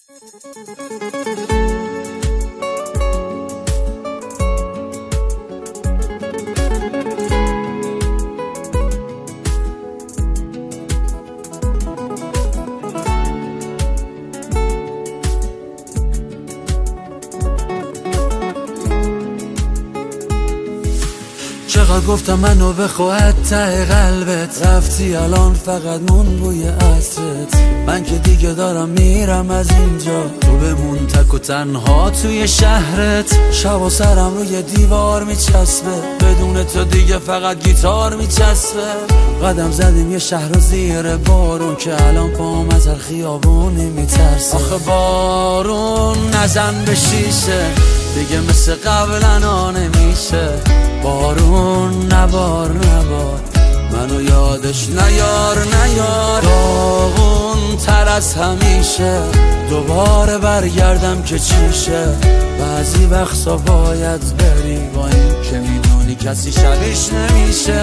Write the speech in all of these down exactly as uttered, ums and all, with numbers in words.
چقدر گفتم منو بخواهد ته قلبت، رفتی الان فقط مون بوی عطرت. من که دیگه دارم میرم از اینجا، تو بمون تک و تنها توی شهرت. شب و سرم روی دیوار میچسبه، بدون تو دیگه فقط گیتار میچسبه. قدم زدیم یه شهر زیر بارون که الان پام از هر خیابونی میترسه. آخه بارون نزن به شیشه، دیگه مثل قبلا نمیشه. بارون نبار نبار منو یادش نیار نیار. داغون تر از همیشه دوباره برگردم که چیشه. بعضی وقتا باید بری با این که میدونی کسی شبیش نمیشه.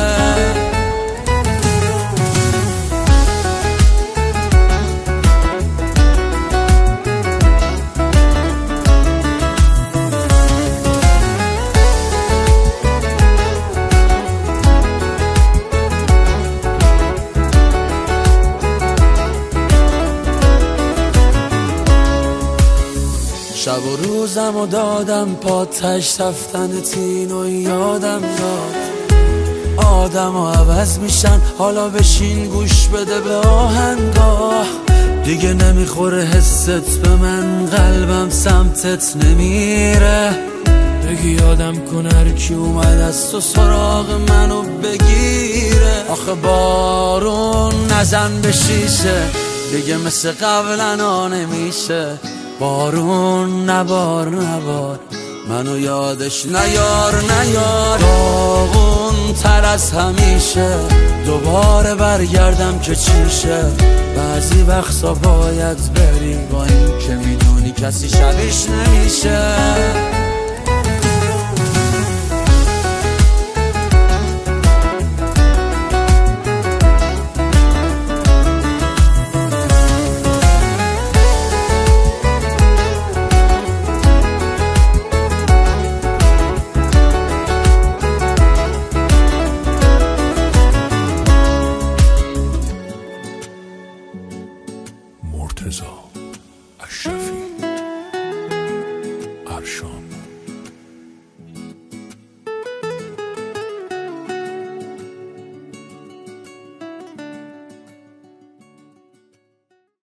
شب و روزم و دادم پاتش، رفتن تینو یادم داد. آدم و عوض میشن، حالا بشین گوش بده به آهنگاه. دیگه نمیخوره حست به من، قلبم سمتت نمیره. بگی یادم کن هر کی اومد از تو سراغ منو بگیره. آخه بارون نزن به شیشه، دیگه مثل قبلا نمیشه. بارون نبار نبار منو یادش نیار نیار. داغون تر از همیشه دوباره برگردم که چیشه. بعضی وقتا باید بری با این که میدونی کسی شبیش نمیشه. مرتضی اشرفی.